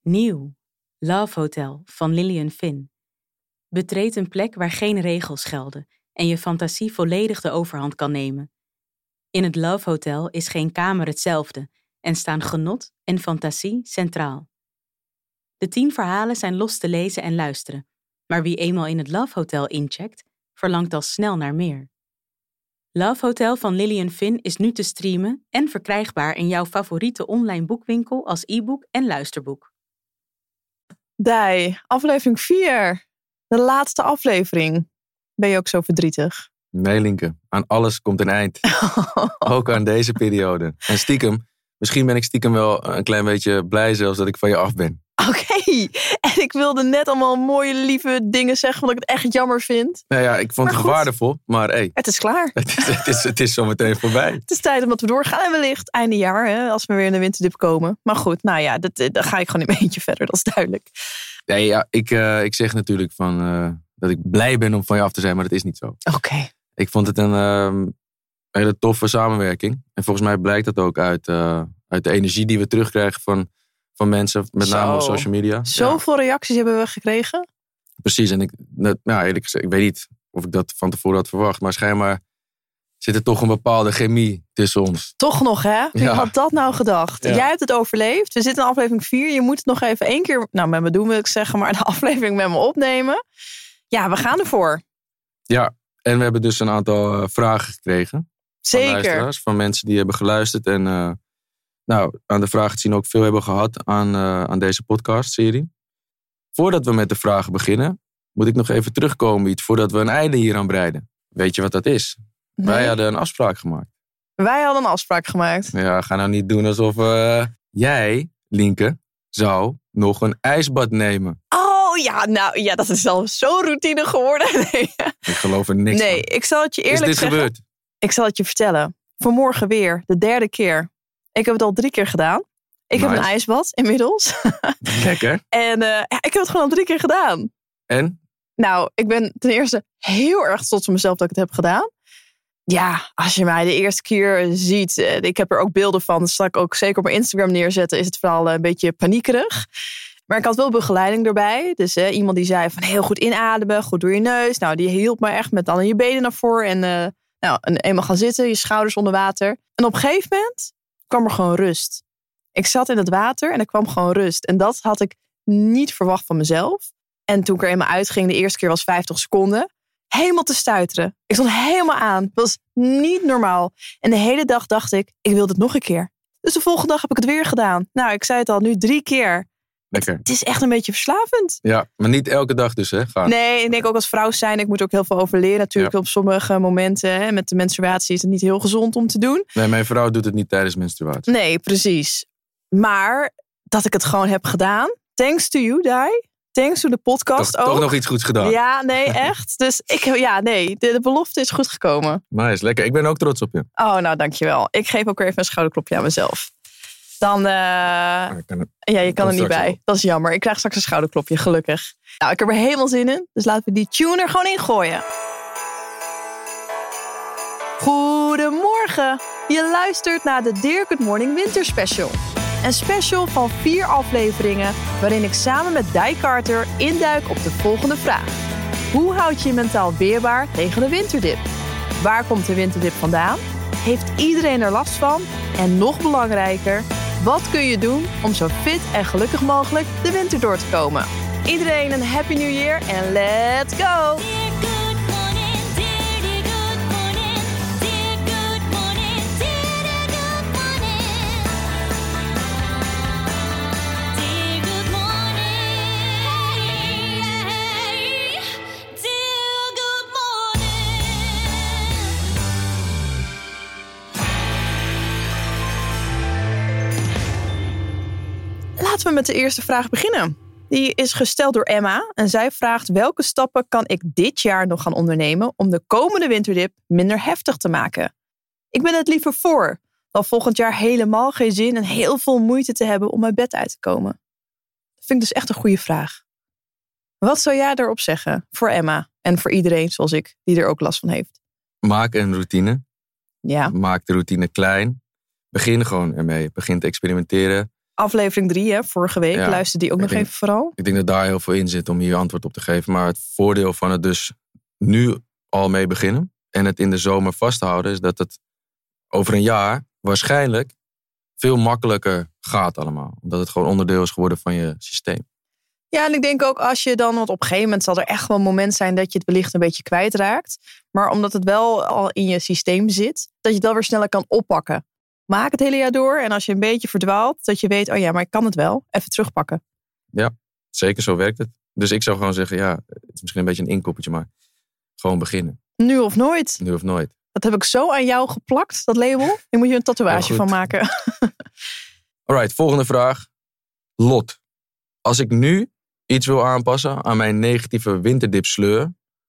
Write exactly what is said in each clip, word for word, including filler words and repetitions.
Nieuw. Love Hotel van Lillian Finn. Betreed een plek waar geen regels gelden en je fantasie volledig de overhand kan nemen. In het Love Hotel is geen kamer hetzelfde en staan genot en fantasie centraal. De tien verhalen zijn los te lezen en luisteren, maar wie eenmaal in het Love Hotel incheckt, verlangt al snel naar meer. Love Hotel van Lillian Finn is nu te streamen en verkrijgbaar in jouw favoriete online boekwinkel als e-book en luisterboek. Dij, aflevering vier. De laatste aflevering. Ben je ook zo verdrietig? Nee, Linke. Aan alles komt een eind. Ook aan deze periode. En stiekem, misschien ben ik stiekem wel een klein beetje blij zelfs dat ik van je af ben. Oké. Okay. En ik wilde net allemaal mooie, lieve dingen zeggen, omdat ik het echt jammer vind. Nou ja, ik vond maar het goed, waardevol, maar hey, het is klaar. Het is, het is, het is zo meteen voorbij. Het is tijd omdat we doorgaan en wellicht einde jaar, hè, als we weer in de winterdip komen. Maar goed, nou ja, dat, dan ga ik gewoon in mijn eentje verder, dat is duidelijk. Nee, ja, ik, uh, ik zeg natuurlijk van, uh, dat ik blij ben om van je af te zijn, maar dat is niet zo. Oké. Okay. Ik vond het een uh, hele toffe samenwerking. En volgens mij blijkt dat ook uit, uh, uit de energie die we terugkrijgen van, van mensen, met Zo. name op social media. Zoveel ja. reacties hebben we gekregen. Precies, en ik, nou, eerlijk gezegd, ik weet niet of ik dat van tevoren had verwacht, maar schijnbaar zit er toch een bepaalde chemie tussen ons. Toch nog, hè? Wie ja. had dat nou gedacht? Ja. Jij hebt het overleefd. We zitten in aflevering vier. Je moet het nog even één keer, nou met me doen wil ik zeggen, maar de aflevering met me opnemen. Ja, we gaan ervoor. Ja, en we hebben dus een aantal uh, vragen gekregen. Zeker. Van luisteraars, van mensen die hebben geluisterd. En uh, nou, aan de vragen te zien ook veel hebben gehad aan, uh, aan deze podcastserie. Voordat we met de vragen beginnen, moet ik nog even terugkomen iets voordat we een einde hier aan breiden. Weet je wat dat is? Nee. Wij hadden een afspraak gemaakt. Wij hadden een afspraak gemaakt. Ja, ga nou niet doen alsof uh, jij, Linke, zou nog een ijsbad nemen. Oh ja, nou ja, dat is al zo routine geworden. Nee. Ik geloof er niks nee, van. Nee, ik zal het je eerlijk zeggen. Is dit zeggen. gebeurd? Ik zal het je vertellen. Vanmorgen weer, de derde keer. Ik heb het al drie keer gedaan. Ik nice. heb een ijsbad inmiddels. Lekker. En uh, ja, ik heb het gewoon al drie keer gedaan. En? Nou, ik ben ten eerste heel erg trots op mezelf dat ik het heb gedaan. Ja, als je mij de eerste keer ziet, ik heb er ook beelden van, dat zal ik ook zeker op mijn Instagram neerzetten, is het vooral een beetje paniekerig. Maar ik had wel begeleiding erbij. Dus eh, iemand die zei van heel goed inademen, goed door je neus. Nou, die hielp me echt met dan je benen naar voren en uh, nou, en eenmaal gaan zitten, je schouders onder water. En op een gegeven moment kwam er gewoon rust. Ik zat in het water en er kwam gewoon rust. En dat had ik niet verwacht van mezelf. En toen ik er eenmaal uitging, de eerste keer was vijftig seconden. Helemaal te stuiteren. Ik stond helemaal aan. Het was niet normaal. En de hele dag dacht ik, ik wil dit nog een keer. Dus de volgende dag heb ik het weer gedaan. Nou, ik zei het al, nu drie keer. Lekker. Het, het is echt een beetje verslavend. Ja, maar niet elke dag dus, hè? Gaan. Nee, ik denk ook als vrouw zijn, ik moet ook heel veel over leren. Natuurlijk ja. op sommige momenten, hè, met de menstruatie is het niet heel gezond om te doen. Nee, mijn vrouw doet het niet tijdens menstruatie. Nee, precies. Maar dat ik het gewoon heb gedaan. Thanks to you, Dai. Thanks to de podcast toch, ook. Toch nog iets goeds gedaan. Ja, nee, echt. Dus ik, ja, nee, de, de belofte is goed gekomen. Nice, lekker. Ik ben ook trots op je. Oh, nou, dankjewel. Ik geef ook weer even een schouderklopje aan mezelf. Dan, uh... ja, het, ja, je kan er niet bij. Wel. Dat is jammer. Ik krijg straks een schouderklopje, gelukkig. Nou, ik heb er helemaal zin in. Dus laten we die tune er gewoon in gooien. Goedemorgen. Je luistert naar de Dear Good Morning Winter Special. Een special van vier afleveringen waarin ik samen met Dai Carter induik op de volgende vraag. Hoe houd je je mentaal weerbaar tegen de winterdip? Waar komt de winterdip vandaan? Heeft iedereen er last van? En nog belangrijker, wat kun je doen om zo fit en gelukkig mogelijk de winter door te komen? Iedereen een Happy New Year en let's go! Laten we met de eerste vraag beginnen. Die is gesteld door Emma en zij vraagt welke stappen kan ik dit jaar nog gaan ondernemen om de komende winterdip minder heftig te maken? Ik ben het liever voor dan volgend jaar helemaal geen zin en heel veel moeite te hebben om mijn bed uit te komen. Dat vind ik dus echt een goede vraag. Wat zou jij daarop zeggen voor Emma en voor iedereen zoals ik die er ook last van heeft? Maak een routine. Ja. Maak de routine klein. Begin gewoon ermee. Begin te experimenteren. aflevering drie, hè, vorige week. Ja, Luister die ook nog denk, even vooral. Ik denk dat daar heel veel in zit om hier antwoord op te geven. Maar het voordeel van het dus nu al mee beginnen en het in de zomer vasthouden is dat het over een jaar waarschijnlijk veel makkelijker gaat allemaal. Omdat het gewoon onderdeel is geworden van je systeem. Ja, en ik denk ook als je dan, want op een gegeven moment zal er echt wel een moment zijn dat je het wellicht een beetje kwijtraakt. Maar omdat het wel al in je systeem zit, dat je het wel weer sneller kan oppakken. Maak het hele jaar door en als je een beetje verdwaalt, dat je weet, oh ja, maar ik kan het wel. Even terugpakken. Ja, zeker zo werkt het. Dus ik zou gewoon zeggen, ja, het is misschien een beetje een inkoppertje, maar gewoon beginnen. Nu of nooit. Nu of nooit. Dat heb ik zo aan jou geplakt, dat label. Daar moet je een tatoeage van maken. Alright, volgende vraag. Lot. Als ik nu iets wil aanpassen aan mijn negatieve winterdip sleur,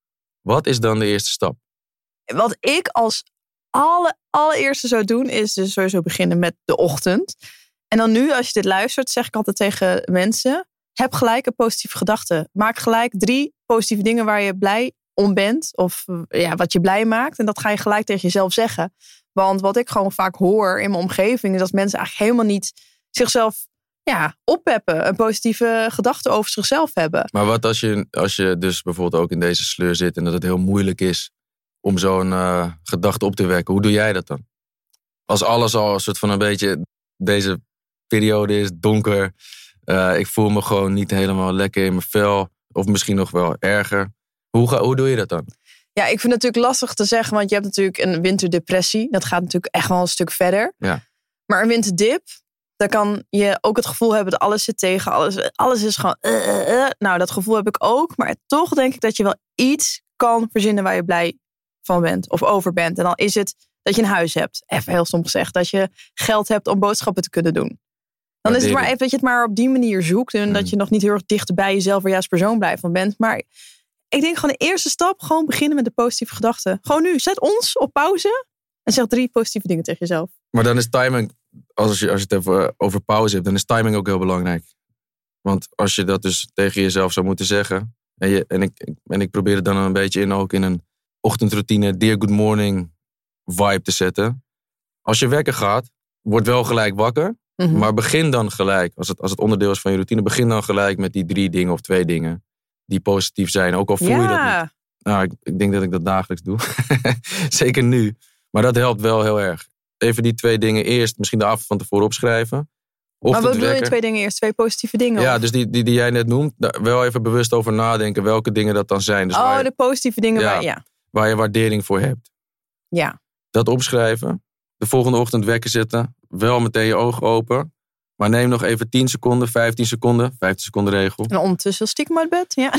wat is dan de eerste stap? Wat ik als alle, allereerste zou doen, is dus sowieso beginnen met de ochtend. En dan nu, als je dit luistert, zeg ik altijd tegen mensen, heb gelijk een positieve gedachte. Maak gelijk drie positieve dingen waar je blij om bent. Of ja, wat je blij maakt. En dat ga je gelijk tegen jezelf zeggen. Want wat ik gewoon vaak hoor in mijn omgeving, is dat mensen eigenlijk helemaal niet zichzelf ja, oppeppen. Een positieve gedachte over zichzelf hebben. Maar wat als je, als je dus bijvoorbeeld ook in deze sleur zit en dat het heel moeilijk is om zo'n uh, gedachte op te wekken. Hoe doe jij dat dan? Als alles al een soort van een beetje, deze periode is donker. Uh, ik voel me gewoon niet helemaal lekker in mijn vel. Of misschien nog wel erger. Hoe, ga, hoe doe je dat dan? Ja, ik vind het natuurlijk lastig te zeggen. Want je hebt natuurlijk een winterdepressie. Dat gaat natuurlijk echt wel een stuk verder. Ja. Maar een winterdip, dan kan je ook het gevoel hebben dat alles zit tegen. Alles, alles is gewoon... Uh, uh, uh. Nou, dat gevoel heb ik ook. Maar toch denk ik dat je wel iets kan verzinnen waar je blij van bent. Of over bent. En dan is het dat je een huis hebt. Even heel stom gezegd. Dat je geld hebt om boodschappen te kunnen doen. Dan is het maar even dat je het maar op die manier zoekt. En mm. dat je nog niet heel erg dicht bij jezelf waar jij als persoon blij van bent. Maar ik denk gewoon de eerste stap, gewoon beginnen met de positieve gedachten. Gewoon nu, zet ons op pauze en zeg drie positieve dingen tegen jezelf. Maar dan is timing, als je, als je het even over pauze hebt, dan is timing ook heel belangrijk. Want als je dat dus tegen jezelf zou moeten zeggen. En, je, en, ik, en ik probeer het dan een beetje in ook in een ochtendroutine, dear good morning vibe te zetten. Als je wekker gaat, word wel gelijk wakker. Mm-hmm. Maar begin dan gelijk, als het, als het onderdeel is van je routine, begin dan gelijk met die drie dingen of twee dingen die positief zijn. Ook al voel ja. je dat niet. Nou, ik, ik denk dat ik dat dagelijks doe. Zeker nu. Maar dat helpt wel heel erg. Even die twee dingen eerst, misschien de avond van tevoren opschrijven. Maar wat bedoel je twee dingen eerst? Twee positieve dingen? Ja, of? dus die, die, die jij net noemt, daar wel even bewust over nadenken welke dingen dat dan zijn. Dus oh, waar je, de positieve dingen ja, waar, ja. waar je waardering voor hebt. Ja. Dat opschrijven. De volgende ochtend wekker zitten. Wel meteen je ogen open. Maar neem nog even tien seconden, vijftien seconden. vijftien seconden regel. En ondertussen stiekem uit bed, ja.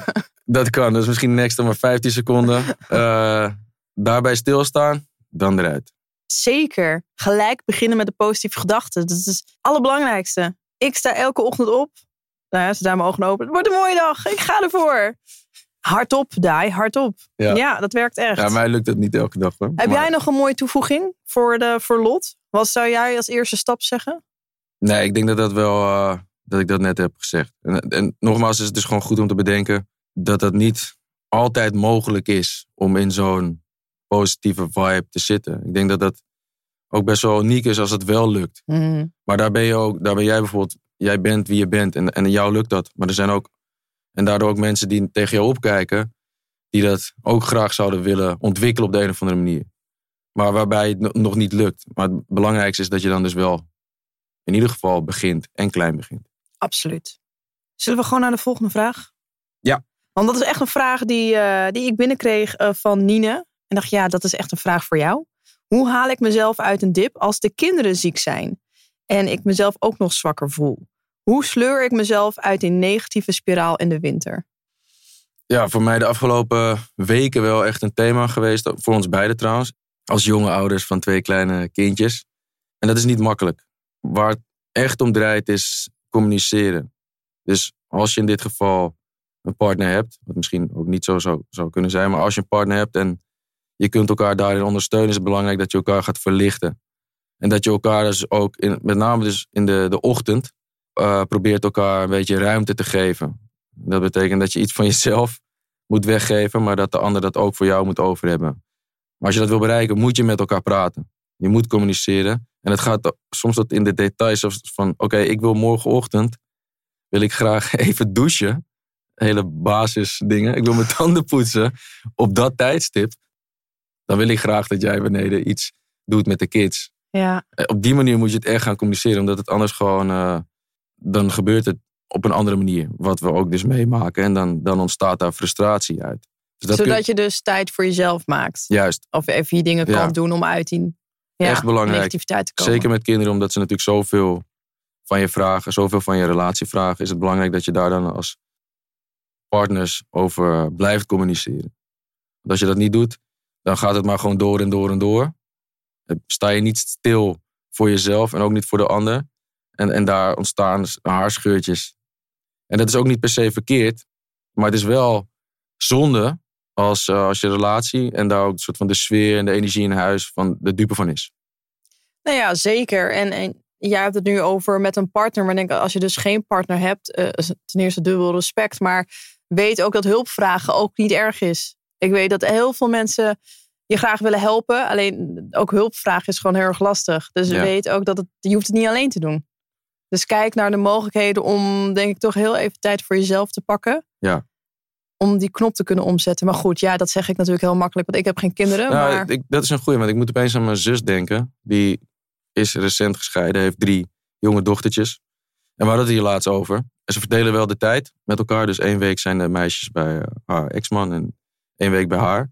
Dat kan, dus misschien next maar vijftien seconden. Uh, daarbij stilstaan, dan eruit. Zeker. Gelijk beginnen met de positieve gedachten. Dat is het allerbelangrijkste. Ik sta elke ochtend op. Nou ja, ze daar mijn ogen open. Het wordt een mooie dag. Ik ga ervoor. Hardop, Dai, hardop. Ja. ja, dat werkt echt. Ja, mij lukt het niet elke dag. Hoor. Heb maar... jij nog een mooie toevoeging voor, de, voor Lot? Wat zou jij als eerste stap zeggen? Nee, ik denk dat dat wel, uh, dat ik dat net heb gezegd. En, en nogmaals is het dus gewoon goed om te bedenken dat dat niet altijd mogelijk is om in zo'n positieve vibe te zitten. Ik denk dat dat ook best wel uniek is als het wel lukt. Mm. Maar daar ben je ook, daar ben jij bijvoorbeeld, jij bent wie je bent en, en jou lukt dat. Maar er zijn ook, en daardoor ook mensen die tegen jou opkijken, die dat ook graag zouden willen ontwikkelen op de een of andere manier. Maar waarbij het nog niet lukt. Maar het belangrijkste is dat je dan dus wel in ieder geval begint en klein begint. Absoluut. Zullen we gewoon naar de volgende vraag? Ja. Want dat is echt een vraag die, uh, die ik binnenkreeg uh, van Nine. En dacht, ja, dat is echt een vraag voor jou. Hoe haal ik mezelf uit een dip als de kinderen ziek zijn? En ik mezelf ook nog zwakker voel. Hoe sleur ik mezelf uit die negatieve spiraal in de winter? Ja, voor mij de afgelopen weken wel echt een thema geweest. Voor ons beiden trouwens. Als jonge ouders van twee kleine kindjes. En dat is niet makkelijk. Waar het echt om draait is communiceren. Dus als je in dit geval een partner hebt, wat misschien ook niet zo zou, zou kunnen zijn, maar als je een partner hebt en je kunt elkaar daarin ondersteunen, is het belangrijk dat je elkaar gaat verlichten. En dat je elkaar dus ook, in, met name dus in de, de ochtend, uh, probeert elkaar een beetje ruimte te geven. Dat betekent dat je iets van jezelf moet weggeven, maar dat de ander dat ook voor jou moet over hebben. Maar als je dat wil bereiken, moet je met elkaar praten. Je moet communiceren. En het gaat soms tot in de details van... Oké, okay, ik wil morgenochtend... wil ik graag even douchen. Hele basisdingen. Ik wil mijn tanden poetsen op dat tijdstip. Dan wil ik graag dat jij beneden iets doet met de kids. Ja. Op die manier moet je het echt gaan communiceren. Omdat het anders gewoon... Uh, dan gebeurt het op een andere manier. Wat we ook dus meemaken. En dan, dan ontstaat daar frustratie uit. Dus dat Zodat kun... je dus tijd voor jezelf maakt. Juist. Of even je dingen kan ja. doen om uit die ja, echt belangrijk. negativiteit te komen. Zeker met kinderen, omdat ze natuurlijk zoveel van je vragen. Zoveel van je relatie vragen. Is het belangrijk dat je daar dan als partners over blijft communiceren. Want als je dat niet doet, dan gaat het maar gewoon door en door en door. Sta je niet stil voor jezelf en ook niet voor de ander. En, en daar ontstaan haarscheurtjes. En dat is ook niet per se verkeerd. Maar het is wel zonde als, uh, als je relatie en daar ook een soort van de sfeer en de energie in huis van de dupe van is. Nou ja, zeker. En, en jij hebt het nu over met een partner. Maar ik denk, als je dus geen partner hebt, uh, ten eerste dubbel respect. Maar weet ook dat hulpvragen ook niet erg is. Ik weet dat heel veel mensen je graag willen helpen. Alleen ook hulpvragen is gewoon heel erg lastig. Dus ja. weet ook dat het, je hoeft het niet alleen te doen. Dus kijk naar de mogelijkheden om, denk ik, toch heel even tijd voor jezelf te pakken. Ja. Om die knop te kunnen omzetten. Maar goed, ja, dat zeg ik natuurlijk heel makkelijk. Want ik heb geen kinderen. Nou, maar... ik, dat is een goeie, want ik moet opeens aan mijn zus denken. Die is recent gescheiden, heeft drie jonge dochtertjes. En we hadden het hier laatst over. En ze verdelen wel de tijd met elkaar. Dus één week zijn de meisjes bij haar ex-man en één week bij haar.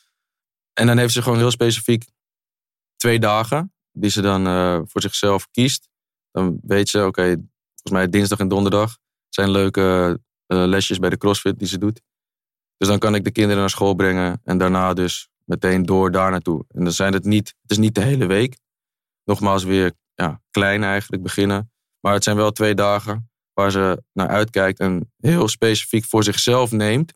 En dan heeft ze gewoon heel specifiek twee dagen die ze dan uh, voor zichzelf kiest. Dan weet ze, oké, okay, volgens mij dinsdag en donderdag zijn leuke uh, lesjes bij de CrossFit die ze doet. Dus dan kan ik de kinderen naar school brengen en daarna dus meteen door daar naartoe. En dan zijn het niet, het is niet de hele week. Nogmaals weer ja, klein eigenlijk beginnen. Maar het zijn wel twee dagen waar ze naar uitkijkt en heel specifiek voor zichzelf neemt.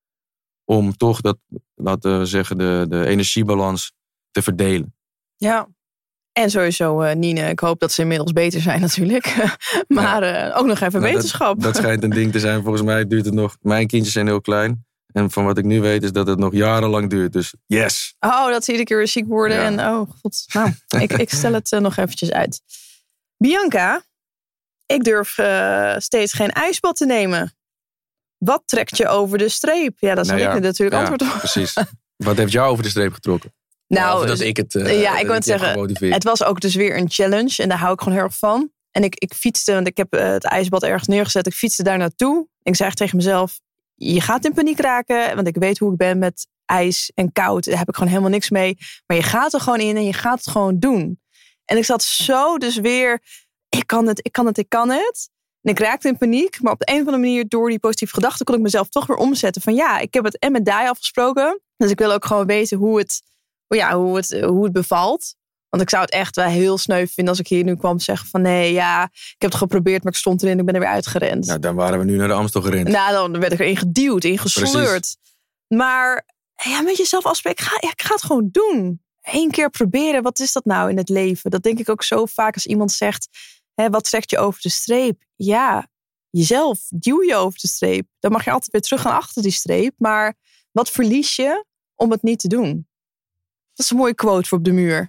Om toch dat, laten we zeggen, de, de energiebalans te verdelen. Ja, en sowieso uh, Nine, ik hoop dat ze inmiddels beter zijn natuurlijk. maar ja. uh, ook nog even nou, wetenschap. Dat, dat schijnt een ding te zijn. Volgens mij duurt het nog, mijn kindjes zijn heel klein. En van wat ik nu weet is dat het nog jarenlang duurt. Dus yes. Oh, dat ze iedere keer weer ziek worden. Ja. En oh god, nou, ik, ik stel het uh, nog eventjes uit. Bianca, ik durf uh, steeds geen ijsbad te nemen. Wat trekt je over de streep? Ja, dat is nou ja, ik natuurlijk ja, antwoord op. Precies. Wat heeft jou over de streep getrokken? Nou, dat ik het uh, ja, ik wil het zeggen, het was ook dus weer een challenge. En daar hou ik gewoon heel erg van. En ik, ik fietste, want ik heb uh, het ijsbad ergens neergezet. Ik fietste daar naartoe. Ik zei echt tegen mezelf, je gaat in paniek raken. Want ik weet hoe ik ben met ijs en koud. Daar heb ik gewoon helemaal niks mee. Maar je gaat er gewoon in en je gaat het gewoon doen. En ik zat zo dus weer, ik kan het, ik kan het, ik kan het. En ik raakte in paniek. Maar op de een of andere manier, door die positieve gedachten, kon ik mezelf toch weer omzetten. Van ja, ik heb het en met Dai afgesproken. Dus ik wil ook gewoon weten hoe het, ja, hoe het, hoe het bevalt. Want ik zou het echt wel heel sneu vinden als ik hier nu kwam zeggen van nee, ja, ik heb het geprobeerd, maar ik stond erin en ik ben er weer uitgerend. Nou, dan waren we nu naar de Amstel gerend. Nou, dan werd ik erin geduwd, ingesleurd. Precies. Maar ja, met jezelf afspreken, ga, ja, ik ga het gewoon doen. Eén keer proberen, wat is dat nou in het leven? Dat denk ik ook zo vaak als iemand zegt, hè, wat trekt je over de streep? Ja, jezelf duw je over de streep. Dan mag je altijd weer terug gaan achter die streep. Maar wat verlies je om het niet te doen? Dat is een mooie quote voor op de muur.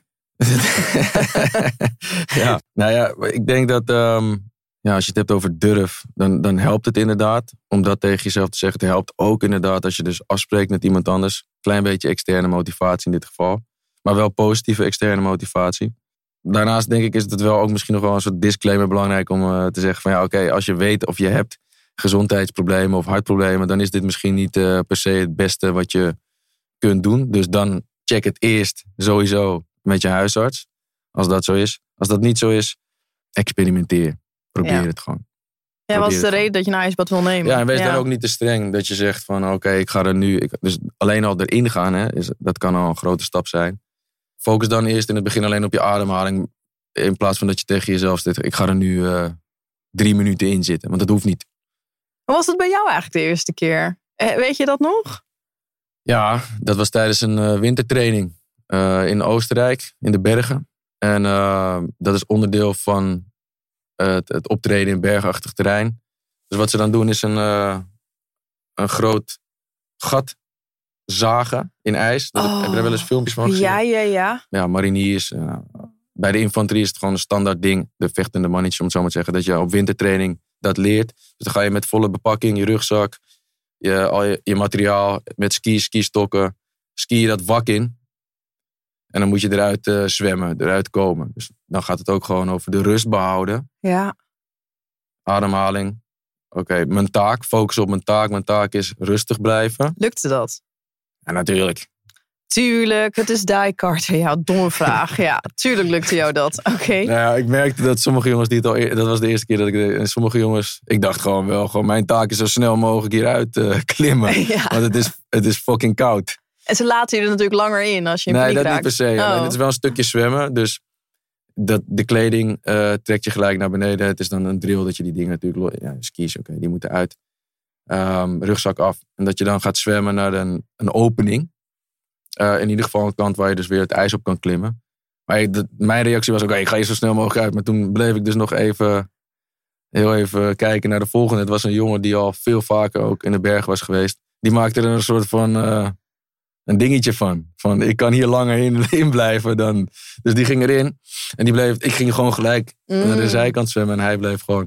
Ja, nou ja, ik denk dat um, ja, als je het hebt over durf, dan, dan helpt het inderdaad om dat tegen jezelf te zeggen. Het helpt ook inderdaad als je dus afspreekt met iemand anders. Klein beetje externe motivatie in dit geval. Maar wel positieve externe motivatie. Daarnaast denk ik is het wel ook misschien nog wel een soort disclaimer belangrijk om uh, te zeggen van ja, oké, okay, als je weet of je hebt gezondheidsproblemen of hartproblemen, dan is dit misschien niet uh, per se het beste wat je kunt doen. Dus dan check het eerst sowieso met je huisarts. Als dat zo is. Als dat niet zo is, experimenteer. Probeer ja. het gewoon. Ja, wat is de reden dat je een ijsbad wil nemen? Ja, en wees ja. dan ook niet te streng. Dat je zegt van oké, okay, ik ga er nu. Ik, dus alleen al erin gaan, hè, is, dat kan al een grote stap zijn. Focus dan eerst in het begin alleen op je ademhaling. In plaats van dat je tegen jezelf zegt, ik ga er nu uh, drie minuten in zitten. Want dat hoeft niet. Hoe was het bij jou eigenlijk de eerste keer? Eh, weet je dat nog? Ja, dat was tijdens een uh, wintertraining. Uh, in Oostenrijk, in de bergen. En uh, dat is onderdeel van uh, het, het optreden in bergachtig terrein. Dus wat ze dan doen is een, uh, een groot gat zagen in ijs. Dat, oh. Heb je daar wel eens filmpjes van gezien? Ja, ja, ja. Ja, mariniers, uh, bij de infanterie is het gewoon een standaard ding. De vechtende mannetjes, om het zo maar te zeggen. Dat je op wintertraining dat leert. Dus dan ga je met volle bepakking, je rugzak, je, al je, je materiaal, met skis, skistokken, ski je dat wak in. En dan moet je eruit uh, zwemmen, eruit komen. Dus dan gaat het ook gewoon over de rust behouden. Ja. Ademhaling. Oké, okay, mijn taak, focus op mijn taak. Mijn taak is rustig blijven. Lukte dat? Ja, natuurlijk. Tuurlijk, het is Die Carter. Ja, domme vraag. Ja, tuurlijk lukte jou dat. Oké. Okay. Nou ja, ik merkte dat sommige jongens die het al... Dat was de eerste keer dat ik... En sommige jongens... Ik dacht gewoon wel, gewoon mijn taak is zo snel mogelijk hieruit uh, klimmen. Ja. Want het is, het is fucking koud. En ze laten je er natuurlijk langer in als je in nee, paniek dat raakt. niet per se. Ja. Oh. Nee, het is wel een stukje zwemmen. Dus dat, de kleding uh, trekt je gelijk naar beneden. Het is dan een drill dat je die dingen natuurlijk... Ja, skis, oké, okay, die moeten uit. Um, rugzak af. En dat je dan gaat zwemmen naar een, een opening. Uh, in ieder geval een kant waar je dus weer het ijs op kan klimmen. Maar de, mijn reactie was ook, okay, ik ga hier zo snel mogelijk uit. Maar toen bleef ik dus nog even, heel even kijken naar de volgende. Het was een jongen die al veel vaker ook in de berg was geweest. Die maakte er een soort van uh, een dingetje van. Van ik kan hier langer in, in blijven dan. Dus die ging erin. En die bleef, ik ging gewoon gelijk mm. naar de zijkant zwemmen. En hij bleef gewoon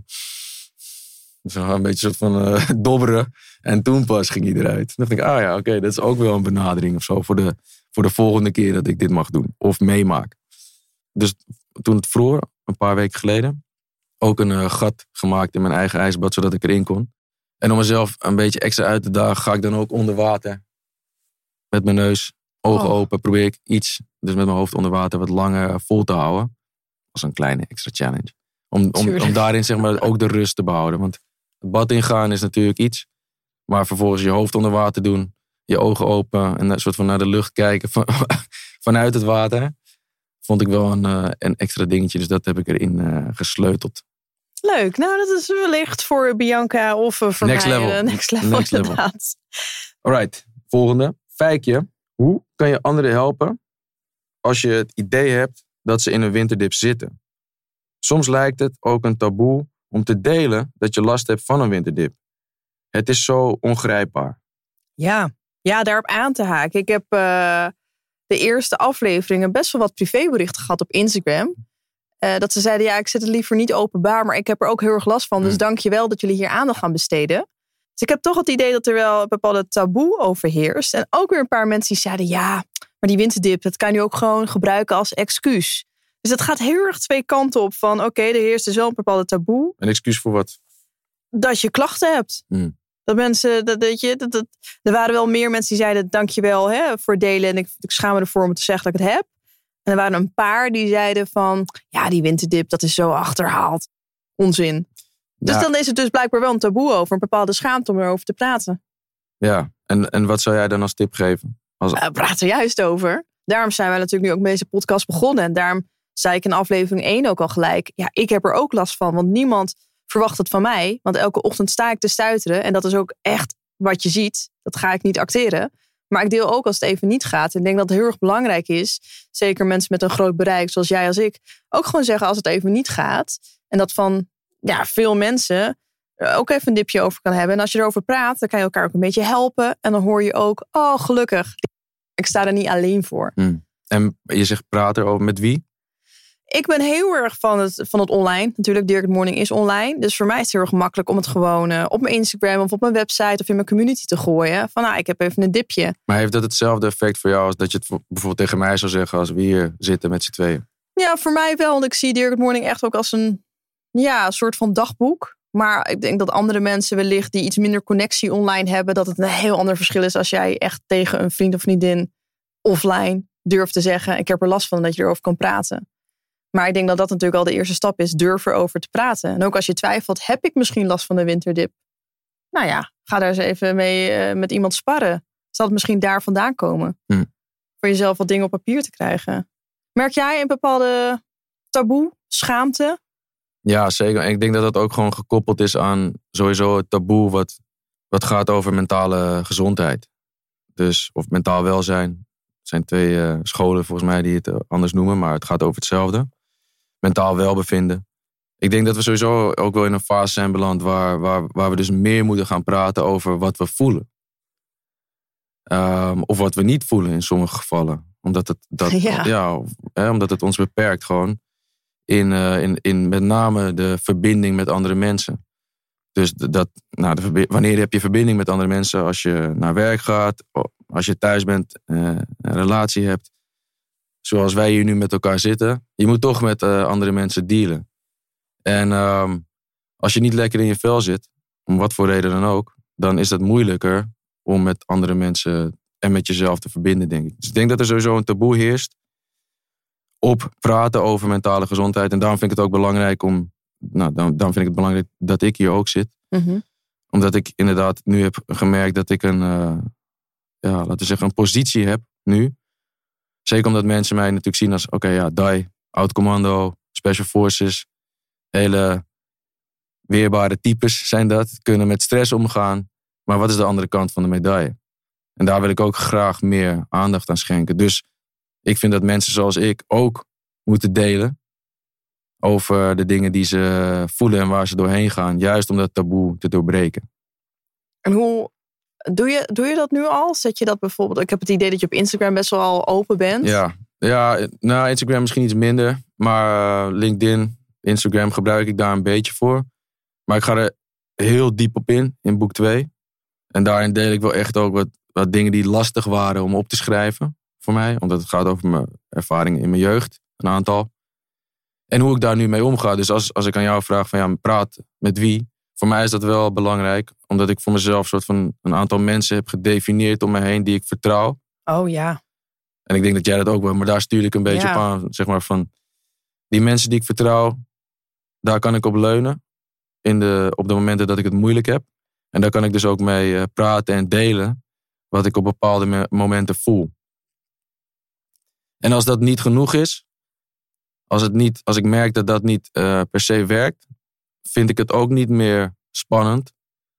zo een beetje soort van uh, dobberen. En toen pas ging hij eruit. Dan dacht ik, ah ja, oké, okay, dat is ook wel een benadering of zo voor de, voor de volgende keer dat ik dit mag doen. Of meemaak. Dus toen het vroor, een paar weken geleden, ook een uh, gat gemaakt in mijn eigen ijsbad, zodat ik erin kon. En om mezelf een beetje extra uit te dagen, ga ik dan ook onder water. Met mijn neus, ogen oh. open, probeer ik iets, dus met mijn hoofd onder water, wat langer vol te houden. Als een kleine extra challenge. Om, om, om daarin zeg maar ook de rust te behouden. Want het bad ingaan is natuurlijk iets. Maar vervolgens je hoofd onder water doen. Je ogen open. En een soort van naar de lucht kijken. Van, vanuit het water. Vond ik wel een, uh, een extra dingetje. Dus dat heb ik erin uh, gesleuteld. Leuk. Nou, dat is wellicht voor Bianca of voor Next mij. Level. Next level. Next level. Alright. Volgende. Feitje. Hoe kan je anderen helpen als je het idee hebt dat ze in een winterdip zitten? Soms lijkt het ook een taboe om te delen dat je last hebt van een winterdip. Het is zo ongrijpbaar. Ja, ja, daarop aan te haken. Ik heb uh, de eerste afleveringen best wel wat privéberichten gehad op Instagram. Uh, dat ze zeiden, ja, ik zet het liever niet openbaar, maar ik heb er ook heel erg last van. Dus hmm. dank je wel dat jullie hier aandacht gaan besteden. Dus ik heb toch het idee dat er wel een bepaalde taboe overheerst. En ook weer een paar mensen die zeiden, ja, maar die winterdip, dat kan je ook gewoon gebruiken als excuus. Dus het gaat heel erg twee kanten op van, oké, okay, er heerst dus wel een bepaalde taboe. Een excuus voor wat? Dat je klachten hebt. Hmm. Dat mensen, dat, dat je, dat, dat, er waren wel meer mensen die zeiden, dankjewel hè, voor het delen. En ik, ik schaam me ervoor om te zeggen dat ik het heb. En er waren een paar die zeiden van, ja, die winterdip, dat is zo achterhaald. Onzin. Dus ja. Dan is het dus blijkbaar wel een taboe over, een bepaalde schaamte om erover te praten. Ja, en, en wat zou jij dan als tip geven? Als... Uh, praat er juist over. Daarom zijn wij natuurlijk nu ook met deze podcast begonnen. En daarom zei ik in aflevering één ook al gelijk, ja, ik heb er ook last van. Want niemand verwacht het van mij. Want elke ochtend sta ik te stuiteren. En dat is ook echt wat je ziet. Dat ga ik niet acteren. Maar ik deel ook als het even niet gaat. En ik denk dat het heel erg belangrijk is. Zeker mensen met een groot bereik zoals jij als ik. Ook gewoon zeggen als het even niet gaat. En dat van ja, veel mensen ook even een dipje over kan hebben. En als je erover praat, dan kan je elkaar ook een beetje helpen. En dan hoor je ook, oh gelukkig. Ik sta er niet alleen voor. Hmm. En je zegt praten over met wie? Ik ben heel erg van het, van het online. Natuurlijk, Dirk Morning is online. Dus voor mij is het heel erg makkelijk om het gewoon uh, op mijn Instagram of op mijn website of in mijn community te gooien. Van nou, ik heb even een dipje. Maar heeft dat hetzelfde effect voor jou als dat je het bijvoorbeeld tegen mij zou zeggen als we hier zitten met z'n tweeën? Ja, voor mij wel. Want ik zie Dirk Morning echt ook als een, ja, een soort van dagboek. Maar ik denk dat andere mensen wellicht die iets minder connectie online hebben, dat het een heel ander verschil is als jij echt tegen een vriend of vriendin offline durft te zeggen, ik heb er last van, dat je erover kan praten. Maar ik denk dat dat natuurlijk al de eerste stap is, durf erover te praten. En ook als je twijfelt, heb ik misschien last van de winterdip? Nou ja, ga daar eens even mee uh, met iemand sparren. Zal het misschien daar vandaan komen? Hm. Voor jezelf wat dingen op papier te krijgen. Merk jij een bepaalde taboe, schaamte? Ja, zeker. En ik denk dat dat ook gewoon gekoppeld is aan sowieso het taboe wat, wat gaat over mentale gezondheid. Dus, of mentaal welzijn. Er zijn twee uh, scholen volgens mij die het anders noemen, maar het gaat over hetzelfde. Mentaal welbevinden. Ik denk dat we sowieso ook wel in een fase zijn beland waar, waar, waar we dus meer moeten gaan praten over wat we voelen. Um, of wat we niet voelen in sommige gevallen. Omdat het, dat, Ja. ja, hè, omdat het ons beperkt gewoon. In, uh, in, in met name de verbinding met andere mensen. Dus dat, nou, de verbi- wanneer heb je verbinding met andere mensen? Als je naar werk gaat, als je thuis bent, uh, een relatie hebt. Zoals wij hier nu met elkaar zitten. Je moet toch met uh, andere mensen dealen. En um, als je niet lekker in je vel zit, om wat voor reden dan ook, dan is het moeilijker om met andere mensen en met jezelf te verbinden, denk ik. Dus ik denk dat er sowieso een taboe heerst op praten over mentale gezondheid. En daarom vind ik het ook belangrijk om, nou, dan, dan vind ik het belangrijk dat ik hier ook zit. Mm-hmm. Omdat ik inderdaad nu heb gemerkt dat ik een, uh, ja, laten we zeggen, een positie heb nu. Zeker omdat mensen mij natuurlijk zien als, oké, okay, ja, D A I, oud-commando, Special Forces, hele weerbare types zijn dat, kunnen met stress omgaan. Maar wat is de andere kant van de medaille? En daar wil ik ook graag meer aandacht aan schenken. Dus ik vind dat mensen zoals ik ook moeten delen over de dingen die ze voelen en waar ze doorheen gaan. Juist om dat taboe te doorbreken. En hoe doe je, doe je dat nu al? Zet je dat bijvoorbeeld? Ik heb het idee dat je op Instagram best wel al open bent. Ja, ja nou Instagram misschien iets minder. Maar LinkedIn, Instagram gebruik ik daar een beetje voor. Maar ik ga er heel diep op in, in boek twee. En daarin deel ik wel echt ook wat, wat dingen die lastig waren om op te schrijven voor mij. Omdat het gaat over mijn ervaringen in mijn jeugd, een aantal. En hoe ik daar nu mee omga. Dus als, als ik aan jou vraag van ja, praat met wie. Voor mij is dat wel belangrijk. Omdat ik voor mezelf soort van een aantal mensen heb gedefinieerd om me heen die ik vertrouw. Oh ja. En ik denk dat jij dat ook wel. Maar daar stuur ik een beetje ja. op aan. Zeg maar van die mensen die ik vertrouw. Daar kan ik op leunen. In de, op de momenten dat ik het moeilijk heb. En daar kan ik dus ook mee uh, praten en delen. Wat ik op bepaalde me- momenten voel. En als dat niet genoeg is. Als, het niet, als ik merk dat dat niet uh, per se werkt. Vind ik het ook niet meer spannend.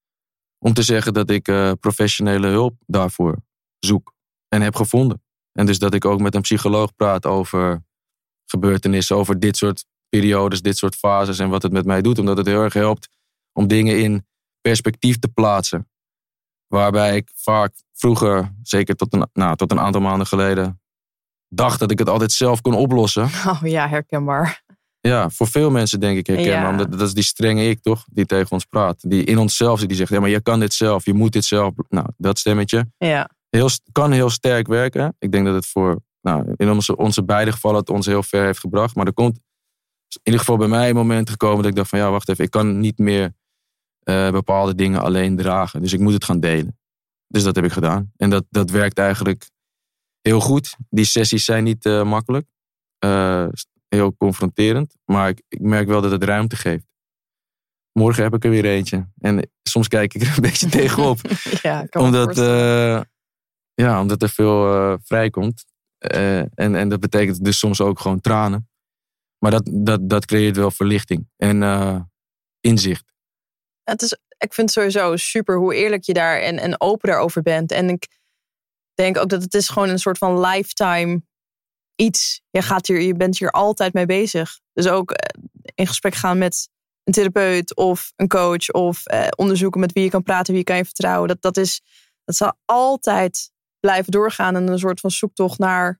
Om te zeggen dat ik uh, professionele hulp daarvoor zoek. En heb gevonden. En dus dat ik ook met een psycholoog praat over gebeurtenissen. Over dit soort periodes, dit soort fases. En wat het met mij doet. Omdat het heel erg helpt om dingen in perspectief te plaatsen. Waarbij ik vaak vroeger, zeker tot een, nou, tot een aantal maanden geleden, dacht dat ik het altijd zelf kon oplossen. Oh ja, herkenbaar. Ja, voor veel mensen denk ik herkenbaar. Ja. Omdat dat is die strenge ik toch, die tegen ons praat. Die in onszelf zit, die zegt, ja, maar je kan dit zelf, je moet dit zelf. Nou, dat stemmetje. Ja. Heel, kan heel sterk werken. Ik denk dat het voor, nou, in onze, onze beide gevallen het ons heel ver heeft gebracht. Maar er komt in ieder geval bij mij een moment gekomen dat ik dacht van, ja, wacht even, ik kan niet meer uh, bepaalde dingen alleen dragen. Dus ik moet het gaan delen. Dus dat heb ik gedaan. En dat, dat werkt eigenlijk heel goed. Die sessies zijn niet uh, makkelijk. Uh, heel confronterend. Maar ik, ik merk wel dat het ruimte geeft. Morgen heb ik er weer eentje. En soms kijk ik er een beetje tegenop. Ja, kan omdat, uh, ja, omdat er veel uh, vrijkomt. Uh, en, en dat betekent dus soms ook gewoon tranen. Maar dat, dat, dat creëert wel verlichting. En uh, inzicht. Het is, ik vind het sowieso super hoe eerlijk je daar en, en open daarover bent. En ik denk ook dat het is gewoon een soort van lifetime iets. Je, gaat hier, je bent hier altijd mee bezig. Dus ook in gesprek gaan met een therapeut of een coach. Of eh, onderzoeken met wie je kan praten, wie je kan je vertrouwen. Dat, dat, is, dat zal altijd blijven doorgaan. En een soort van zoektocht naar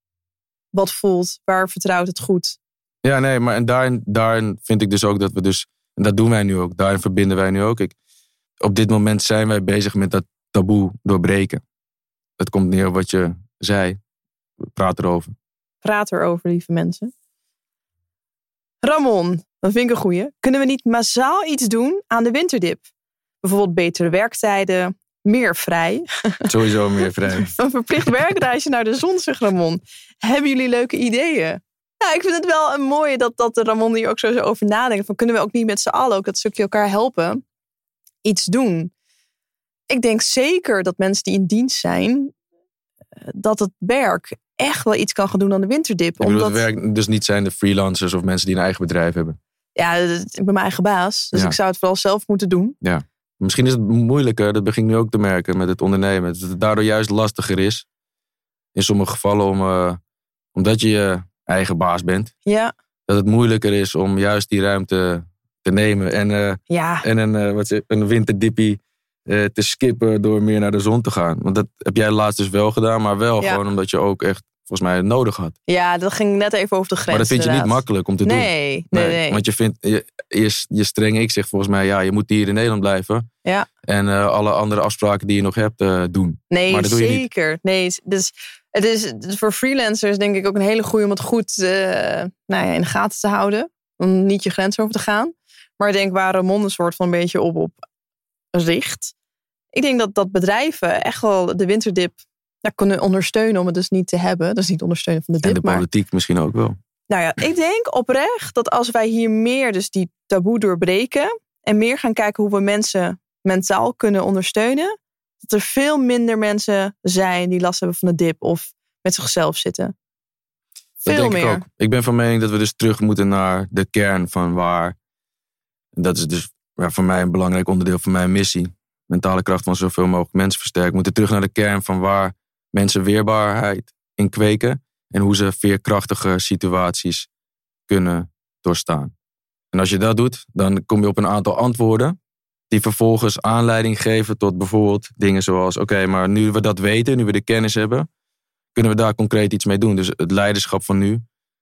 wat voelt, waar vertrouwt het goed. Ja, nee, maar en daarin, daarin vind ik dus ook dat we dus, en dat doen wij nu ook, daarin verbinden wij nu ook. Ik, op dit moment zijn wij bezig met dat taboe doorbreken. Het komt neer op wat je zei. Praat erover. Praat erover, lieve mensen. Ramon, dat vind ik een goeie. Kunnen we niet massaal iets doen aan de winterdip? Bijvoorbeeld betere werktijden, meer vrij. Sowieso meer vrij. Een verplicht werkreisje naar de zon, zegt Ramon. Hebben jullie leuke ideeën? Ja, ik vind het wel een mooie dat, dat Ramon hier ook zo over nadenkt. Van, kunnen we ook niet met z'n allen, ook dat stukje elkaar helpen, iets doen? Ik denk zeker dat mensen die in dienst zijn, dat het werk echt wel iets kan gaan doen aan de winterdip. Ik bedoel, omdat het werk dus niet zijn de freelancers of mensen die een eigen bedrijf hebben. Ja, ik ben mijn eigen baas. Dus ja. ik zou het vooral zelf moeten doen. Ja. Misschien is het moeilijker, dat begin ik nu ook te merken met het ondernemen. Dat het daardoor juist lastiger is. In sommige gevallen om, uh, omdat je je eigen baas bent. Ja. Dat het moeilijker is om juist die ruimte te nemen. En, uh, ja. en een, uh, wat is, een winterdippie uh, te skippen door meer naar de zon te gaan. Want dat heb jij laatst dus wel gedaan. Maar wel ja. gewoon omdat je ook echt volgens mij nodig had. Ja, dat ging net even over de grens. Maar dat vind je inderdaad. niet makkelijk om te doen. Nee, nee, nee. Want je vindt, je, je, je strenge ik zegt volgens mij, ja, je moet hier in Nederland blijven. Ja. En uh, alle andere afspraken die je nog hebt uh, doen. Nee, maar dat doe je niet. zeker. Nee, dus het is voor freelancers denk ik ook een hele goede om het goed uh, nou ja, in de gaten te houden. Om niet je grens over te gaan. Maar ik denk waar Ramon een soort van een beetje op, op richt. Ik denk dat, dat bedrijven echt wel de winterdip ja, kunnen ondersteunen om het dus niet te hebben. Dus niet ondersteunen van de dip. En de politiek maar, misschien ook wel. Nou ja, ik denk oprecht dat als wij hier meer dus die taboe doorbreken. En meer gaan kijken hoe we mensen mentaal kunnen ondersteunen. Dat er veel minder mensen zijn die last hebben van de dip. Of met zichzelf zitten. Veel dat denk meer. ik ook. Ik ben van mening dat we dus terug moeten naar de kern van waar. Dat is dus ja, voor mij een belangrijk onderdeel van mijn missie. Mentale kracht van zoveel mogelijk mensen versterken. We moeten terug naar de kern van waar mensen weerbaarheid in kweken. En hoe ze veerkrachtige situaties kunnen doorstaan. En als je dat doet, dan kom je op een aantal antwoorden. Die vervolgens aanleiding geven tot bijvoorbeeld dingen zoals... Oké, okay, maar nu we dat weten, nu we de kennis hebben... kunnen we daar concreet iets mee doen. Dus het leiderschap van nu...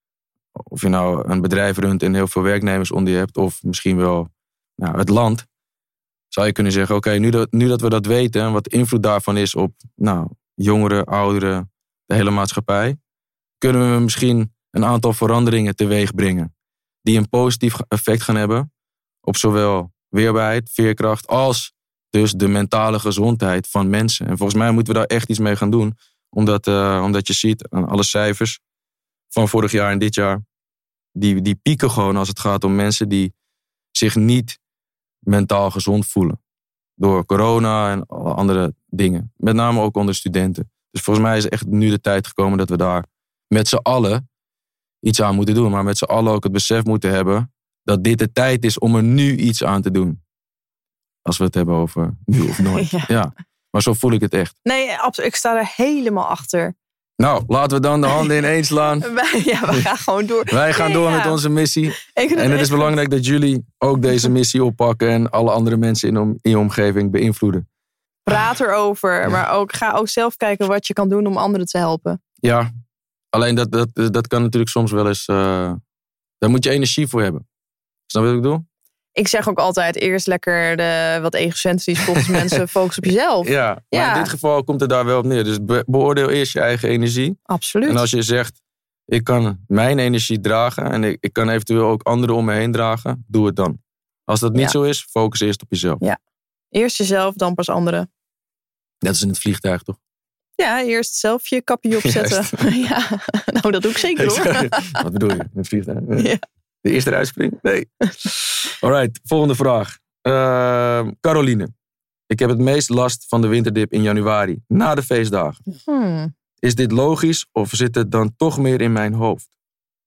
Of je nou een bedrijf runt en heel veel werknemers onder je hebt... of misschien wel nou, het land... zou je kunnen zeggen, oké, okay, nu, dat, nu dat we dat weten... en wat de invloed daarvan is op nou, jongeren, ouderen... de hele maatschappij... kunnen we misschien een aantal veranderingen teweeg brengen... die een positief effect gaan hebben... op zowel weerbaarheid, veerkracht... als dus de mentale gezondheid van mensen. En volgens mij moeten we daar echt iets mee gaan doen... omdat, uh, omdat je ziet aan alle cijfers... van vorig jaar en dit jaar... die, die pieken gewoon als het gaat om mensen... die zich niet mentaal gezond voelen. Door corona en alle andere dingen. Met name ook onder studenten. Dus volgens mij is echt nu de tijd gekomen dat we daar met z'n allen iets aan moeten doen. Maar met z'n allen ook het besef moeten hebben dat dit de tijd is om er nu iets aan te doen. Als we het hebben over nu of nooit. Ja. ja. Maar zo voel ik het echt. Nee, absoluut. Ik sta er helemaal achter. Nou, laten we dan de handen ineens slaan. Wij, ja, we gaan gewoon door. Wij gaan nee, door ja. met onze missie. Het en het is belangrijk dat jullie ook deze missie oppakken... en alle andere mensen in, om, in je omgeving beïnvloeden. Praat erover, ja. Maar ook ga ook zelf kijken wat je kan doen om anderen te helpen. Ja, alleen dat, dat, dat kan natuurlijk soms wel eens... Uh, daar moet je energie voor hebben. Snap je wat ik bedoel? Ik zeg ook altijd eerst lekker de, wat egocentrisch volgens mensen focus op jezelf. Ja, maar ja. in dit geval komt het daar wel op neer. Dus be- beoordeel eerst je eigen energie. Absoluut. En als je zegt, ik kan mijn energie dragen... en ik, ik kan eventueel ook anderen om me heen dragen, doe het dan. Als dat niet ja. zo is, focus eerst op jezelf. Ja. Eerst jezelf, dan pas anderen. Net als in het vliegtuig, toch? Ja, eerst zelf je kapje opzetten. Ja, nou dat doe ik zeker hoor. Wat bedoel je, in het vliegtuig? Ja. De eerste eruit springen? Nee. Alright, volgende vraag. Uh, Caroline. Ik heb het meest last van de winterdip in januari, na de feestdagen. Hmm. Is dit logisch of zit het dan toch meer in mijn hoofd?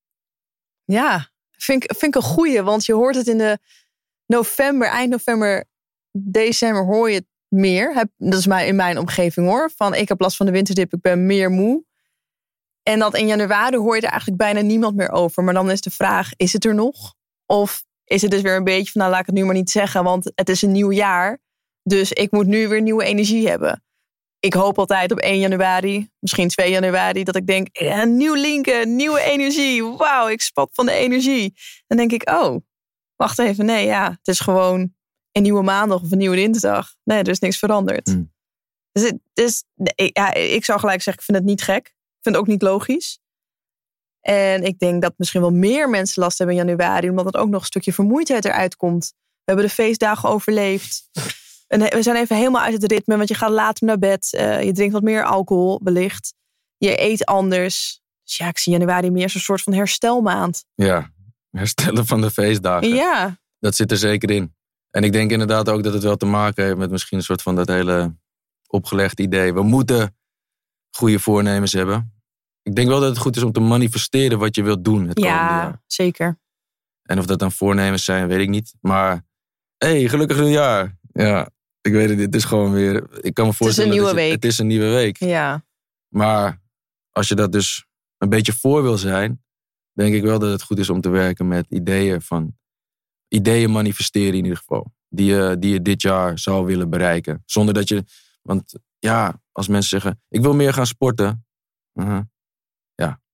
Ja, vind ik, vind ik een goeie. Want je hoort het in de november, eind november, december hoor je het meer. Dat is in mijn omgeving hoor. Van ik heb last van de winterdip, ik ben meer moe. En dat in januari hoor je er eigenlijk bijna niemand meer over. Maar dan is de vraag, is het er nog? Of is het dus weer een beetje van, nou laat ik het nu maar niet zeggen. Want het is een nieuw jaar. Dus ik moet nu weer nieuwe energie hebben. Ik hoop altijd op één januari, misschien twee januari, dat ik denk, een nieuw linken, nieuwe energie. Wauw, ik spat van de energie. Dan denk ik, oh, wacht even. Nee, ja, het is gewoon een nieuwe maandag of een nieuwe dinsdag. Nee, er is niks veranderd. Mm. Dus, het, dus ja, ik zou gelijk zeggen, ik vind het niet gek. Ik vind het ook niet logisch. En ik denk dat misschien wel meer mensen last hebben in januari, omdat er ook nog een stukje vermoeidheid eruit komt. We hebben de feestdagen overleefd. En we zijn even helemaal uit het ritme, want je gaat later naar bed. Uh, je drinkt wat meer alcohol, wellicht. Je eet anders. Dus ja, ik zie januari meer als een soort van herstelmaand. Ja, herstellen van de feestdagen. Ja. Dat zit er zeker in. En ik denk inderdaad ook dat het wel te maken heeft met misschien een soort van dat hele opgelegd idee. We moeten goede voornemens hebben. Ik denk wel dat het goed is om te manifesteren wat je wilt doen het komende ja, jaar. Zeker. En of dat dan voornemens zijn, weet ik niet. Maar, hé, hey, gelukkig nieuwjaar. Ja, ik weet het, het is gewoon weer... Ik kan me voorstellen, het is een nieuwe je, week. Het is een nieuwe week. Ja. Maar als je dat dus een beetje voor wil zijn, denk ik wel dat het goed is om te werken met ideeën van... Ideeën manifesteren in ieder geval. Die je, die je dit jaar zou willen bereiken. Zonder dat je... Want ja, als mensen zeggen, ik wil meer gaan sporten. Uh-huh.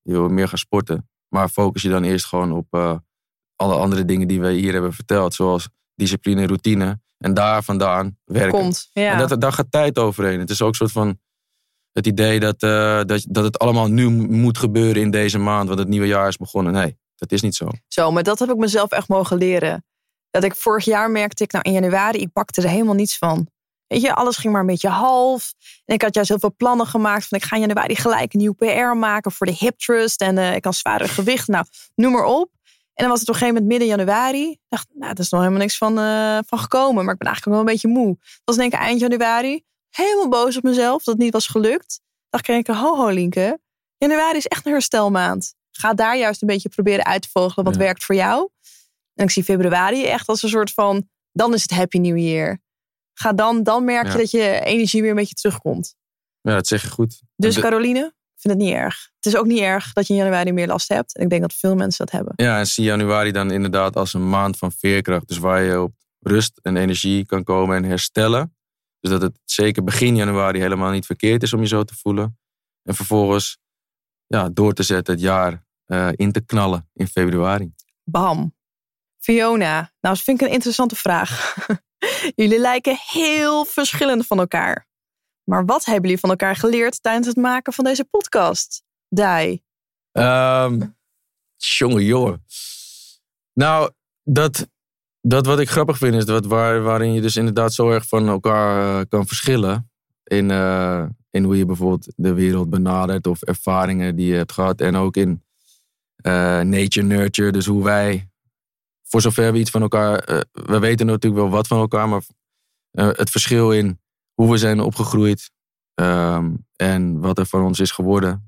je wil meer gaan sporten. Maar focus je dan eerst gewoon op uh, alle andere dingen die we hier hebben verteld. Zoals discipline en routine. En daar vandaan werken. Komt, ja. En dat, daar gaat tijd overheen. Het is ook een soort van het idee dat, uh, dat, dat het allemaal nu moet gebeuren in deze maand. Want het nieuwe jaar is begonnen. Nee, dat is niet zo. Zo, maar dat heb ik mezelf echt mogen leren. Dat ik vorig jaar merkte ik, nou in januari, ik bakte er helemaal niets van. Weet je, alles ging maar een beetje half. En ik had juist heel veel plannen gemaakt. Van ik ga in januari gelijk een nieuw P R maken voor de Hip Trust. En uh, ik kan zware gewicht. Nou, noem maar op. En dan was het op een gegeven moment midden januari. Ik dacht, nou, er is nog helemaal niks van, uh, van gekomen. Maar ik ben eigenlijk wel een beetje moe. Het was denk ik eind januari. Helemaal boos op mezelf dat het niet was gelukt. Dacht ik, ho ho Lienke. Januari is echt een herstelmaand. Ga daar juist een beetje proberen uit te vogelen wat ja. werkt voor jou. En ik zie februari echt als een soort van, dan is het Happy New Year. Ga dan, dan merk je ja. dat je energie weer een beetje terugkomt. Ja, dat zeg je goed. Dus de... Caroline, ik vind het niet erg. Het is ook niet erg dat je in januari meer last hebt. En ik denk dat veel mensen dat hebben. Ja, en zie januari dan inderdaad als een maand van veerkracht. Dus waar je op rust en energie kan komen en herstellen. Dus dat het zeker begin januari helemaal niet verkeerd is om je zo te voelen. En vervolgens ja, door te zetten het jaar uh, in te knallen in februari. Bam. Fiona, nou dat vind ik een interessante vraag. Jullie lijken heel verschillend van elkaar. Maar wat hebben jullie van elkaar geleerd tijdens het maken van deze podcast? Dai. Um, jongen, jongen. Nou, dat, dat wat ik grappig vind is dat waar, waarin je dus inderdaad zo erg van elkaar uh, kan verschillen. In, uh, in hoe je bijvoorbeeld de wereld benadert of ervaringen die je hebt gehad. En ook in uh, nature, nurture. Dus hoe wij, voor zover we iets van elkaar, uh, we weten natuurlijk wel wat van elkaar. Maar uh, het verschil in hoe we zijn opgegroeid. Um, en wat er van ons is geworden.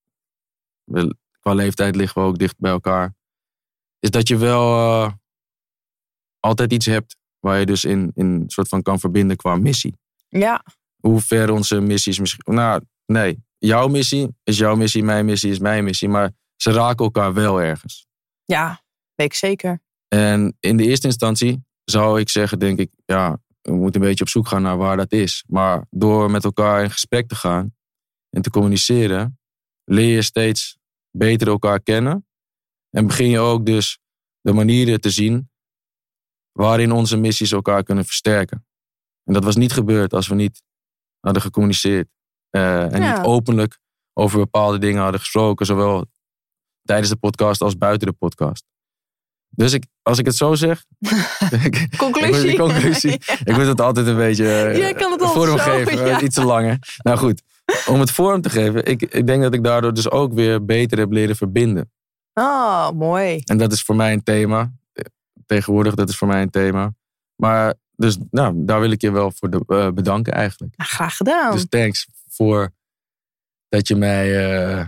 We, qua leeftijd liggen we ook dicht bij elkaar. Is dat je wel uh, altijd iets hebt waar je dus in, in een soort van kan verbinden qua missie. Ja. Hoe ver onze missie is misschien. Nou, nee. Jouw missie is jouw missie, mijn missie is mijn missie. Maar ze raken elkaar wel ergens. Ja, weet ik zeker. En in de eerste instantie zou ik zeggen, denk ik, ja, we moeten een beetje op zoek gaan naar waar dat is. Maar door met elkaar in gesprek te gaan en te communiceren, leer je steeds beter elkaar kennen. En begin je ook dus de manieren te zien waarin onze missies elkaar kunnen versterken. En dat was niet gebeurd als we niet hadden gecommuniceerd. Uh, en ja. niet openlijk over bepaalde dingen hadden gesproken. Zowel tijdens de podcast als buiten de podcast. Dus ik, als ik het zo zeg... Conclusie. ik, conclusie. Ja. Ik moet het altijd een beetje uh, kan het vorm zo, geven. Ja. Iets te langer. Nou goed, om het vorm te geven. Ik, ik denk dat ik daardoor dus ook weer beter heb leren verbinden. Oh, mooi. En dat is voor mij een thema. Tegenwoordig, dat is voor mij een thema. Maar dus nou, daar wil ik je wel voor de, uh, bedanken eigenlijk. Ja, graag gedaan. Dus thanks voor dat je mij uh,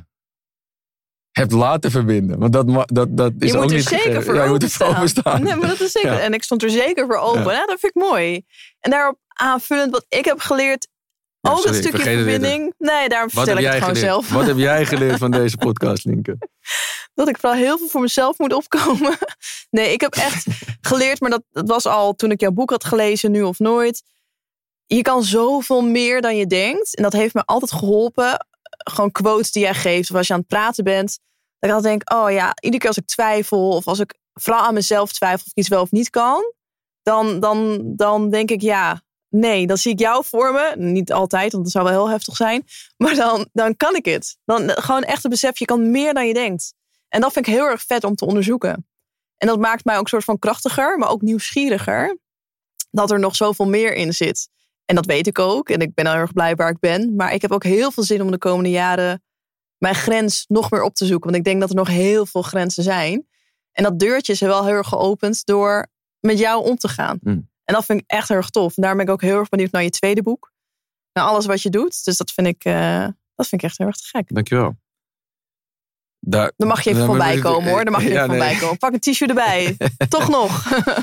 hebt laten verbinden. Want dat, dat, dat is je ook niet gegeven. Je moet er zeker voor ja, je openstaan. moet er voor openstaan. Nee, maar dat is zeker. Ja. En ik stond er zeker voor open. Ja. Ja, dat vind ik mooi. En daarop aanvullend wat ik heb geleerd. Ja, ook sorry, een stukje verbinding. Nee, daarom vertel ik het gewoon geleerd? zelf. Wat heb jij geleerd van deze podcast, Lienke? Dat ik vooral heel veel voor mezelf moet opkomen. Nee, ik heb echt geleerd, maar dat, dat was al toen ik jouw boek had gelezen, Nu of Nooit. Je kan zoveel meer dan je denkt. En dat heeft me altijd geholpen. Gewoon quotes die jij geeft, of als je aan het praten bent. Dat ik altijd denk, oh ja, iedere keer als ik twijfel, of als ik vooral aan mezelf twijfel of ik iets wel of niet kan. Dan, dan, dan denk ik, ja, nee, dan zie ik jou voor me. Niet altijd, want dat zou wel heel heftig zijn. Maar dan, dan kan ik het. Dan gewoon echt het besef, je kan meer dan je denkt. En dat vind ik heel erg vet om te onderzoeken. En dat maakt mij ook een soort van krachtiger, maar ook nieuwsgieriger. Dat er nog zoveel meer in zit. En dat weet ik ook. En ik ben heel erg blij waar ik ben. Maar ik heb ook heel veel zin om de komende jaren mijn grens nog meer op te zoeken. Want ik denk dat er nog heel veel grenzen zijn. En dat deurtje is wel heel erg geopend door met jou om te gaan. Mm. En dat vind ik echt heel erg tof. En daarom ben ik ook heel erg benieuwd naar je tweede boek. Naar alles wat je doet. Dus dat vind ik, uh, dat vind ik echt heel erg te gek. Dankjewel. Daar, Dan mag je even voorbij komen hoor. Dan mag je even ja, nee. voorbij komen. Pak een t-shirt erbij. Toch nog.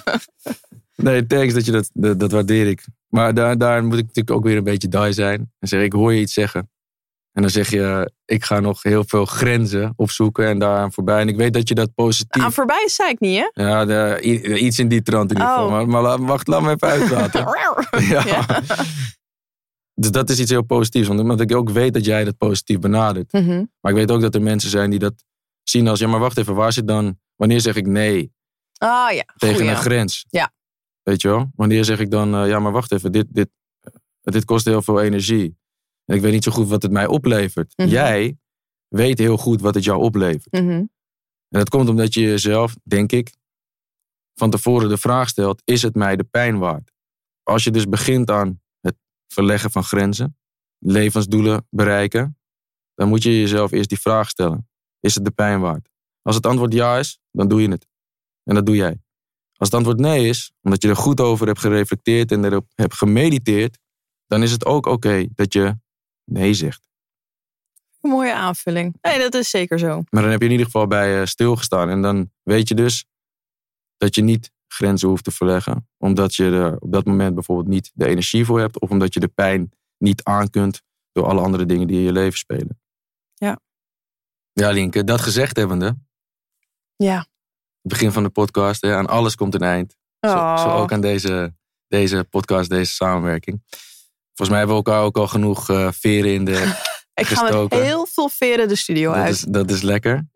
Nee, thanks dat je dat, dat, dat waardeer ik. Maar daar, daar moet ik natuurlijk ook weer een beetje die zijn. En zeg ik hoor je iets zeggen. En dan zeg je, ik ga nog heel veel grenzen opzoeken en daaraan voorbij. En ik weet dat je dat positief... Aan voorbij zei ik niet, hè? Ja, de, iets in die trant in ieder geval. Oh. Maar, maar wacht, laat me even uitpraten. ja. Ja. Dus dat is iets heel positiefs. Want omdat ik ook weet dat jij dat positief benadert. Mm-hmm. Maar ik weet ook dat er mensen zijn die dat zien als... Ja, maar wacht even, waar zit dan... Wanneer zeg ik nee Ah ja. tegen Goeie. een grens? Ja. Weet je wel? Wanneer zeg ik dan... Uh, ja, maar wacht even, dit, dit, dit kost heel veel energie. En ik weet niet zo goed wat het mij oplevert. Mm-hmm. Jij weet heel goed wat het jou oplevert. Mm-hmm. En dat komt omdat je jezelf, denk ik... van tevoren de vraag stelt... Is het mij de pijn waard? Als je dus begint aan het verleggen van grenzen... levensdoelen bereiken... dan moet je jezelf eerst die vraag stellen. Is het de pijn waard? Als het antwoord ja is, dan doe je het. En dat doe jij. Als het antwoord nee is, omdat je er goed over hebt gereflecteerd... en erop hebt gemediteerd... dan is het ook oké okay dat je nee zegt. Een mooie aanvulling. Nee, dat is zeker zo. Maar dan heb je in ieder geval bij uh, stilgestaan. En dan weet je dus dat je niet grenzen hoeft te verleggen. Omdat je er op dat moment bijvoorbeeld niet de energie voor hebt... of omdat je de pijn niet aan kunt... door alle andere dingen die in je leven spelen. Ja. Ja, Lienke, dat gezegd hebbende... Ja. Het begin van de podcast, hè, aan alles komt een eind. Oh. Zo, zo ook aan deze, deze podcast, deze samenwerking. Volgens mij hebben we elkaar ook al genoeg uh, veren in de Ik ga gestoken. met heel veel veren de studio dat uit. Is, dat is lekker.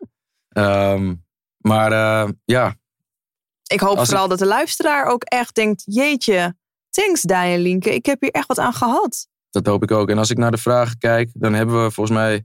Um, maar uh, ja. Ik hoop Als vooral ik... dat de luisteraar ook echt denkt... Jeetje, thanks Diane Lienke. Ik heb hier echt wat aan gehad. Dat hoop ik ook. En als ik naar de vragen kijk, dan hebben we volgens mij...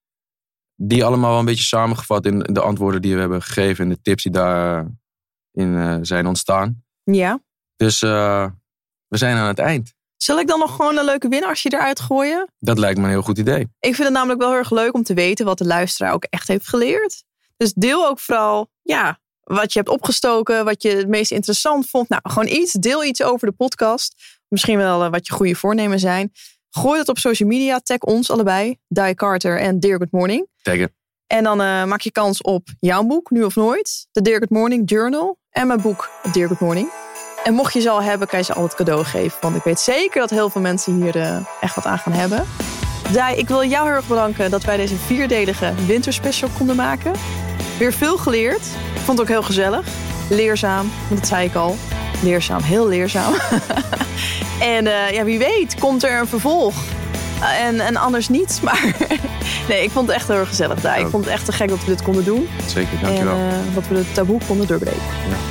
die allemaal wel een beetje samengevat in de antwoorden die we hebben gegeven... en de tips die daarin uh, zijn ontstaan. Ja. Dus uh, we zijn aan het eind. Zal ik dan nog gewoon een leuke winnaars eruit gooien? Dat lijkt me een heel goed idee. Ik vind het namelijk wel heel erg leuk om te weten... wat de luisteraar ook echt heeft geleerd. Dus deel ook vooral ja, wat je hebt opgestoken... wat je het meest interessant vond. Nou, gewoon iets. Deel iets over de podcast. Misschien wel uh, wat je goede voornemen zijn... Gooi dat op social media. Tag ons allebei. Die Carter en Dear Good Morning. Taggen. En dan uh, maak je kans op jouw boek, Nu of Nooit. De Dear Good Morning Journal. En mijn boek, Dear Good Morning. En mocht je ze al hebben, kan je ze altijd cadeau geven. Want ik weet zeker dat heel veel mensen hier uh, echt wat aan gaan hebben. Dai, ik wil jou heel erg bedanken dat wij deze vierdelige winterspecial konden maken. Weer veel geleerd. Ik vond het ook heel gezellig. Leerzaam, want dat zei ik al. Leerzaam, heel leerzaam. En uh, ja, wie weet komt er een vervolg. Uh, en, en anders niet. Maar nee, ik vond het echt heel erg gezellig daar. Ik vond het echt te gek dat we dit konden doen. Zeker, dankjewel. En uh, dat we het taboe konden doorbreken. Ja.